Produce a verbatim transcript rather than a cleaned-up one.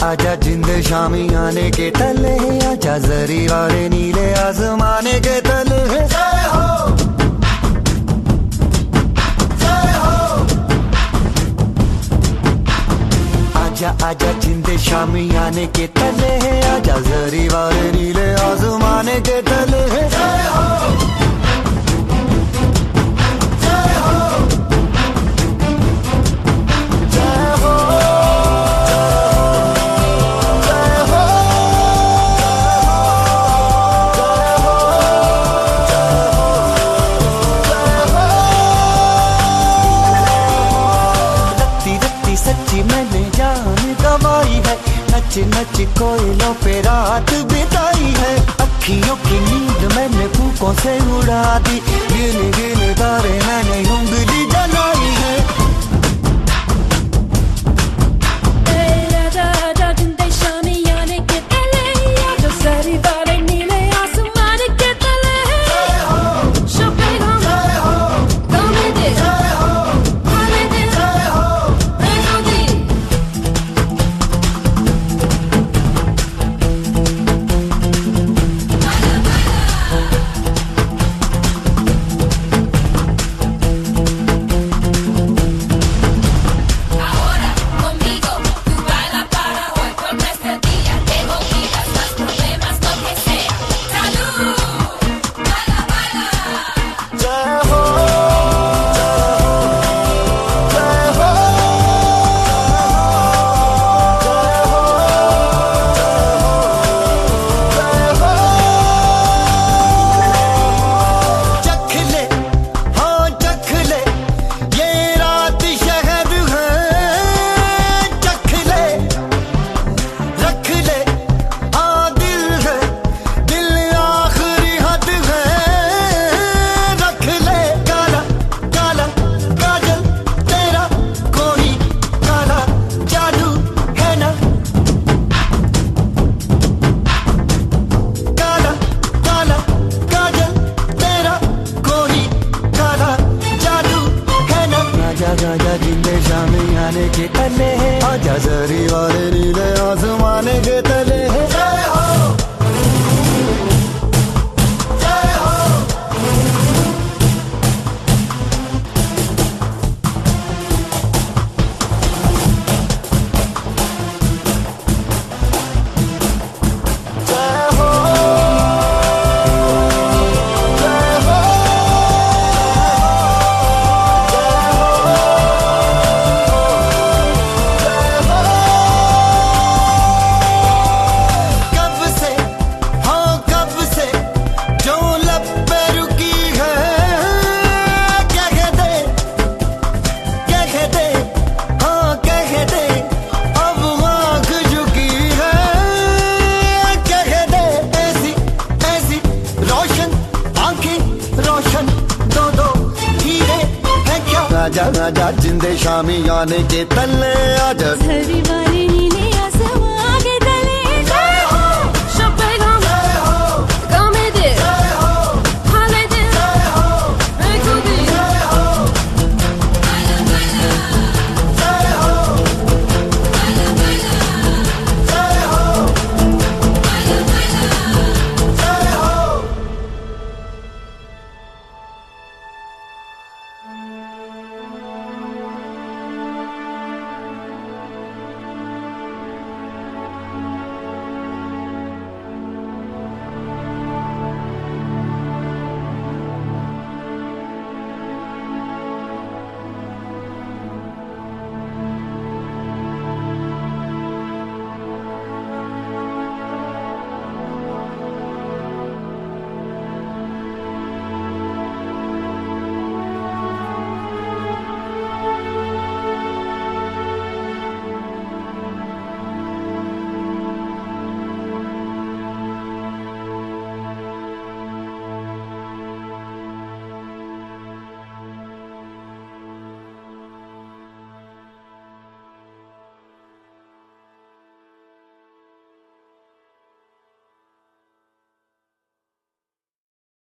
आजा जिंद शामी आने के तले, आजा जरी वाले नीले आसमाने के तले। जय हो जय हो। आजा आजा जिंद शामी आने के तले, आजा जरी वाले नीले आसमाने के तले। जय हो सच्ची मैंने जान गवाई है, नच नच कोयलों पे रात बिताई है। अखियों की नींद मैंने फूकों से उड़ा दी, गिन गिन तारे मैंने उंगली जलाई है। आजा जिंदे शामी आने के तले, आजा जरी वाले नीले आसमाने के तले। जय हो जय हो। जय हो आजा आजा जिंदे शामी आने के तले, आजा जरी वाली